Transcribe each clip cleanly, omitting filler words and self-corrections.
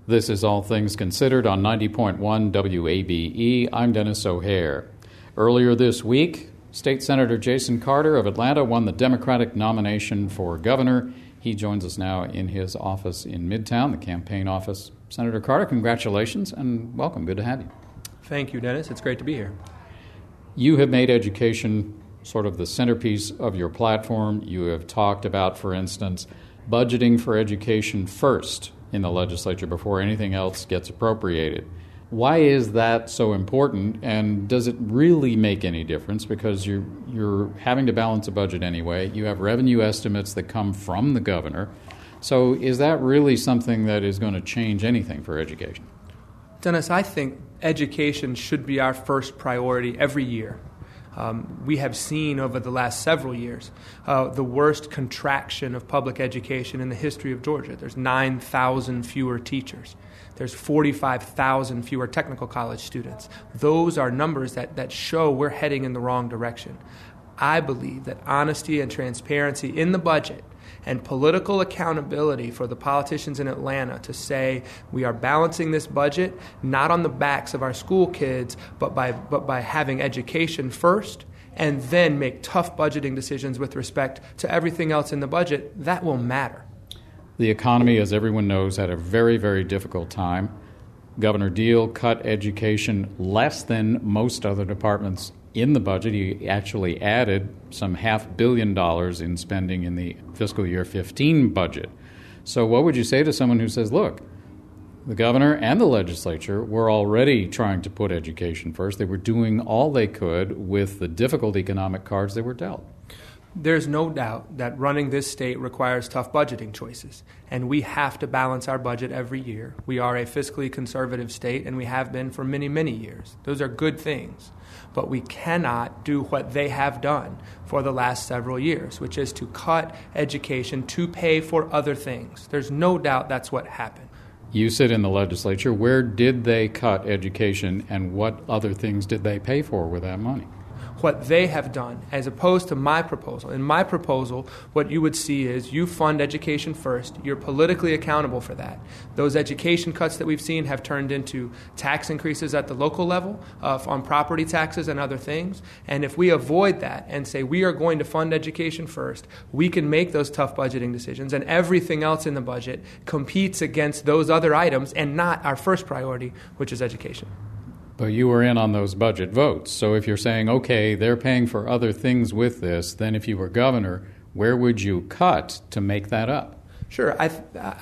This is All Things Considered on 90.1 WABE. I'm Dennis O'Hare. Earlier this week, State Senator Jason Carter of Atlanta won the Democratic nomination for governor. He joins us now in his office in Midtown, the campaign office. Senator Carter, congratulations and welcome. Good to have you. Thank you, Dennis. It's great to be here. You have made education sort of the centerpiece of your platform. You have talked about, for instance, budgeting for education first in the legislature before anything else gets appropriated. Why is that so important, and does it really make any difference? Because you're having to balance a budget anyway. You have revenue estimates that come from the governor. So is that really something that is going to change anything for education? Dennis, I think education should be our first priority every year. We have seen over the last several years the worst contraction of public education in the history of Georgia. There's 9,000 fewer teachers. There's 45,000 fewer technical college students. Those are numbers that show we're heading in the wrong direction. I believe that honesty and transparency in the budget and political accountability for the politicians in Atlanta to say we are balancing this budget not on the backs of our school kids, but by having education first and then make tough budgeting decisions with respect to everything else in the budget, that will matter. The economy, as everyone knows, had a very, very difficult time. Governor Deal cut education less than most other departments in the budget. He actually added some $500 million in spending in the fiscal year 15 budget. So what would you say to someone who says, look, the governor and the legislature were already trying to put education first. They were doing all they could with the difficult economic cards they were dealt? There's no doubt that running this state requires tough budgeting choices, and we have to balance our budget every year. We are a fiscally conservative state, and we have been for many, many years. Those are good things, but we cannot do what they have done for the last several years, which is to cut education to pay for other things. There's no doubt that's what happened. You sit in the legislature. Where did they cut education, and what other things did they pay for with that money? What they have done, as opposed to my proposal. In my proposal, what you would see is you fund education first. You're politically accountable for that. Those education cuts that we've seen have turned into tax increases at the local level on property taxes and other things. And if we avoid that and say we are going to fund education first, we can make those tough budgeting decisions, and everything else in the budget competes against those other items and not our first priority, which is education. But you were in on those budget votes. So if you're saying, okay, they're paying for other things with this, then if you were governor, where would you cut to make that up? Sure. I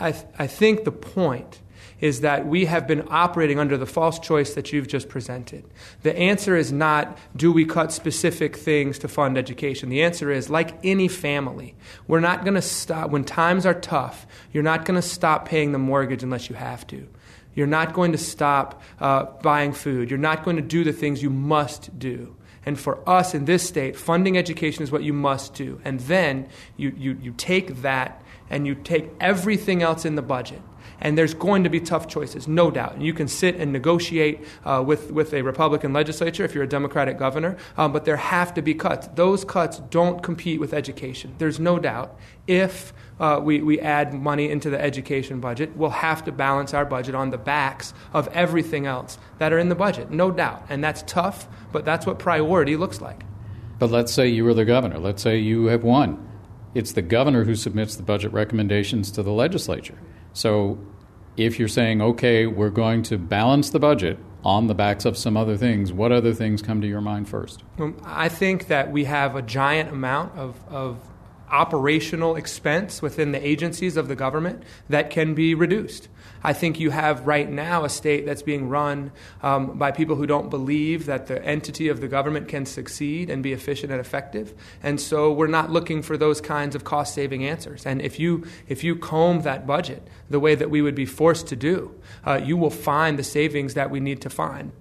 think the point is that we have been operating under the false choice that you've just presented. The answer is not, do we cut specific things to fund education? The answer is, like any family, we're not going to stop. When times are tough, you're not going to stop paying the mortgage unless you have to. You're not going to stop buying food. You're not going to do the things you must do. And for us in this state, funding education is what you must do. And then you take that and you take everything else in the budget. And there's going to be tough choices, no doubt. And you can sit and negotiate with a Republican legislature if you're a Democratic governor, but there have to be cuts. Those cuts don't compete with education. There's no doubt. If we add money into the education budget, we'll have to balance our budget on the backs of everything else that are in the budget, no doubt. And that's tough, but that's what priority looks like. But let's say you were the governor. Let's say you have won. It's the governor who submits the budget recommendations to the legislature. So if you're saying, okay, we're going to balance the budget on the backs of some other things, what other things come to your mind first? I think that we have a giant amount of operational expense within the agencies of the government that can be reduced. I think you have right now a state that's being run by people who don't believe that the entity of the government can succeed and be efficient and effective. And so we're not looking for those kinds of cost-saving answers. And if you comb that budget the way that we would be forced to do, you will find the savings that we need to find.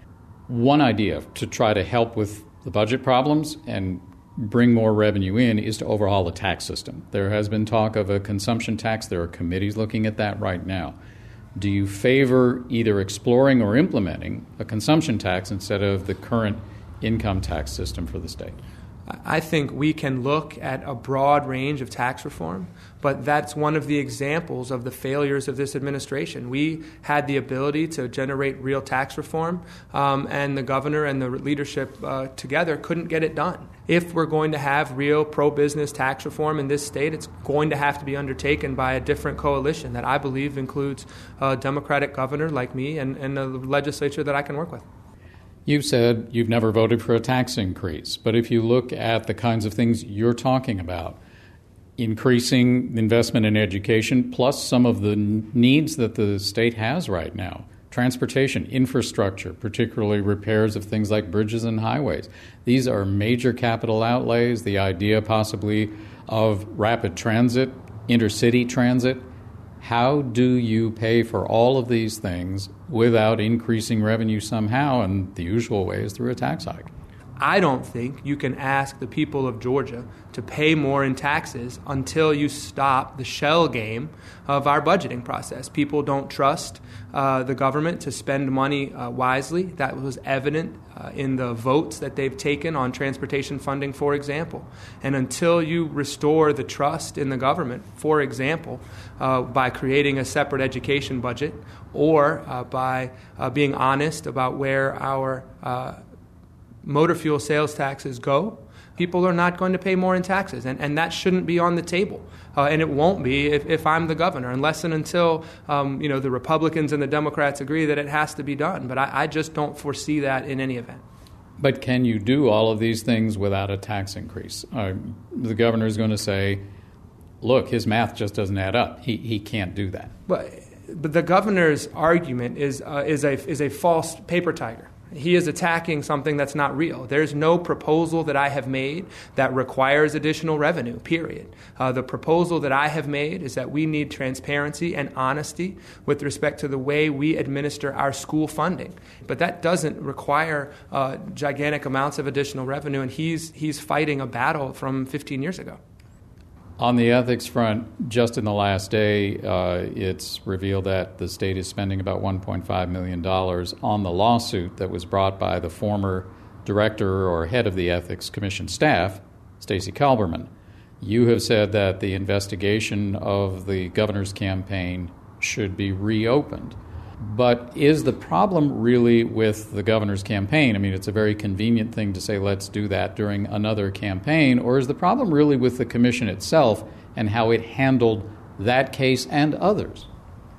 One idea to try to help with the budget problems and bring more revenue in is to overhaul the tax system. There has been talk of a consumption tax. There are committees looking at that right now. Do you favor either exploring or implementing a consumption tax instead of the current income tax system for the state? I think we can look at a broad range of tax reform, but that's one of the examples of the failures of this administration. We had the ability to generate real tax reform, and the governor and the leadership together couldn't get it done. If we're going to have real pro-business tax reform in this state, it's going to have to be undertaken by a different coalition that I believe includes a Democratic governor like me and a legislature that I can work with. You've said you've never voted for a tax increase, but if you look at the kinds of things you're talking about, increasing investment in education, plus some of the needs that the state has right now, transportation, infrastructure, particularly repairs of things like bridges and highways. These are major capital outlays, the idea possibly of rapid transit, intercity transit. How do you pay for all of these things without increasing revenue somehow? And the usual way is through a tax hike. I don't think you can ask the people of Georgia to pay more in taxes until you stop the shell game of our budgeting process. People don't trust the government to spend money wisely. That was evident in the votes that they've taken on transportation funding, for example. And until you restore the trust in the government, for example, by creating a separate education budget or by being honest about where our motor fuel sales taxes go, people are not going to pay more in taxes, and that shouldn't be on the table. And it won't be if I'm the governor, unless and until the Republicans and the Democrats agree that it has to be done. But I just don't foresee that in any event. But can you do all of these things without a tax increase? The governor is going to say, look, his math just doesn't add up. He can't do that. But the governor's argument is a false paper tiger. He is attacking something that's not real. There's no proposal that I have made that requires additional revenue, period. The proposal that I have made is that we need transparency and honesty with respect to the way we administer our school funding. But that doesn't require gigantic amounts of additional revenue, and he's fighting a battle from 15 years ago. On the ethics front, just in the last day, it's revealed that the state is spending about $1.5 million on the lawsuit that was brought by the former director or head of the Ethics Commission staff, Stacey Kalberman. You have said that the investigation of the governor's campaign should be reopened. But is the problem really with the governor's campaign? I mean, it's a very convenient thing to say, let's do that during another campaign. Or is the problem really with the commission itself and how it handled that case and others?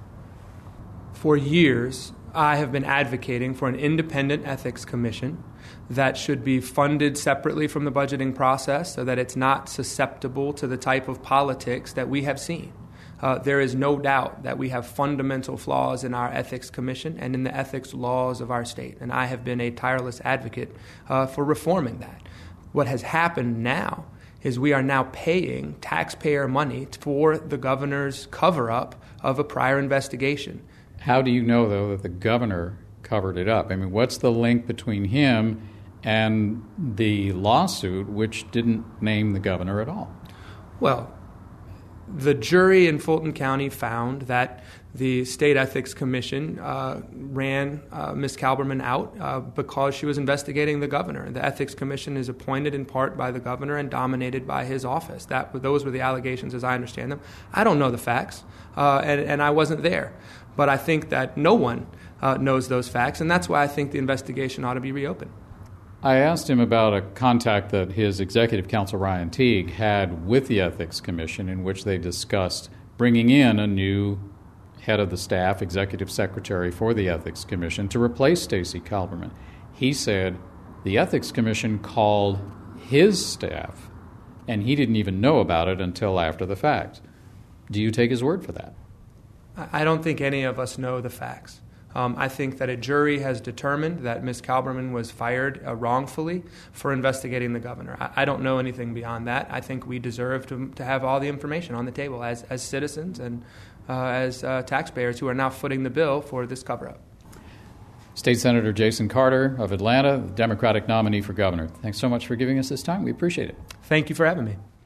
For years, I have been advocating for an independent ethics commission that should be funded separately from the budgeting process so that it's not susceptible to the type of politics that we have seen. There is no doubt that we have fundamental flaws in our ethics commission and in the ethics laws of our state, and I have been a tireless advocate for reforming that. What has happened now is we are now paying taxpayer money for the governor's cover-up of a prior investigation. How do you know, though, that the governor covered it up? I mean, what's the link between him and the lawsuit, which didn't name the governor at all? Well, the jury in Fulton County found that the State Ethics Commission ran Ms. Kalberman out because she was investigating the governor. The Ethics Commission is appointed in part by the governor and dominated by his office. Those were the allegations as I understand them. I don't know the facts, and I wasn't there. But I think that no one knows those facts, and that's why I think the investigation ought to be reopened. I asked him about a contact that his executive counsel, Ryan Teague, had with the Ethics Commission in which they discussed bringing in a new head of the staff, executive secretary for the Ethics Commission, to replace Stacey Kalberman. He said the Ethics Commission called his staff, and he didn't even know about it until after the fact. Do you take his word for that? I don't think any of us know the facts. I think that a jury has determined that Ms. Kalberman was fired wrongfully for investigating the governor. I don't know anything beyond that. I think we deserve to have all the information on the table as citizens and as taxpayers who are now footing the bill for this cover-up. State Senator Jason Carter of Atlanta, the Democratic nominee for governor. Thanks so much for giving us this time. We appreciate it. Thank you for having me.